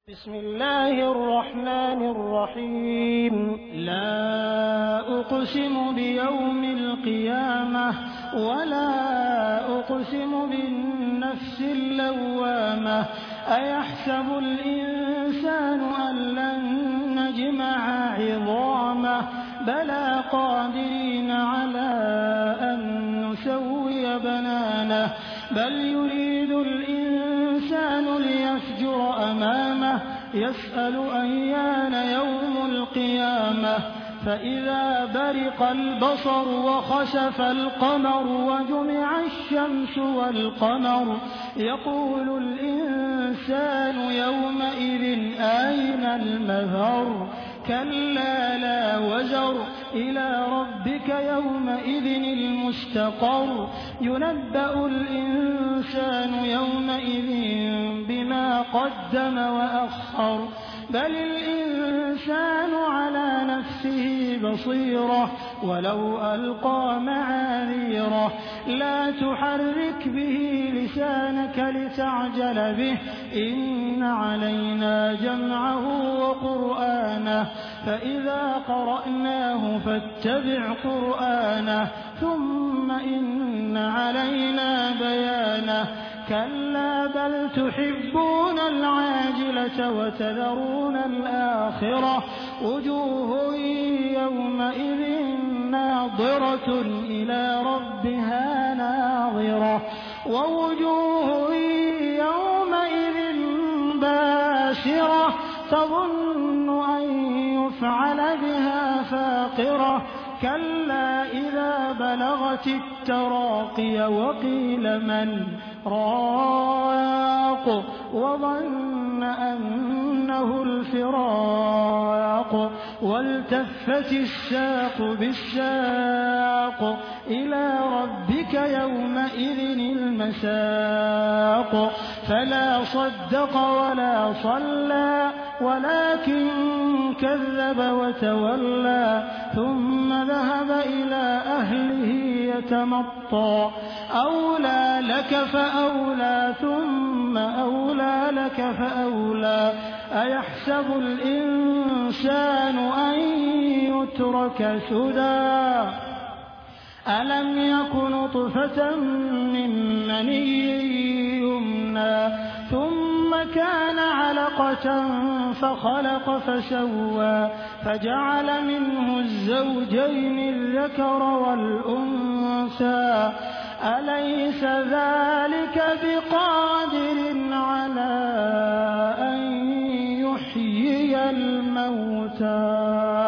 بسم الله الرحمن الرحيم لا أقسم بيوم القيامة ولا أقسم بالنفس اللوامة أيحسب الإنسان أن لن نجمع عظامه بلى قادرين على أن نسوي بنانه بل يريد الإنسان ليفجر أمامه يسأل أيان يوم القيامة فإذا برق البصر وخسف القمر وجمع الشمس والقمر يقول الإنسان يومئذ أين المفر كلا لا وزر إلى ربك يومئذ المستقر ينبأ الإنسان يومئذ بما قدم وأخر بل الإنسان على نفسه بصيرة ولو ألقى معاذيره لا تحرك به لسانك لتعجل به إن علينا جمعه وقرآنه فإذا قرأناه فاتبع قرآنه ثم إن علينا بيانه كلا بل تحبون العاجلة وتذرون الآخرة وجوه يومئذ ناظرة إلى ربها ناظرة ووجوه يومئذ باسرة تظن أن يفعل بها فاقرة كلا إذا بلغت التراقي وقيل من راق وظن أنه الفراق والتفت الساق بالساق إلى ربك يومئذ المساق فلا صدق ولا صلى ولكن كذب وتولى ثم ذهب إلى أهله يتمطى أولى لك فأولى ثم أولى لك فأولى أيحسب الإنسان أن يترك سدى ألم يك نطفة من مني يمنى ثم كان علقة فخلق فسوى فجعل منه الزوجين الذكر والأنثى أليس ذلك بقادر على أن يحيي الموتى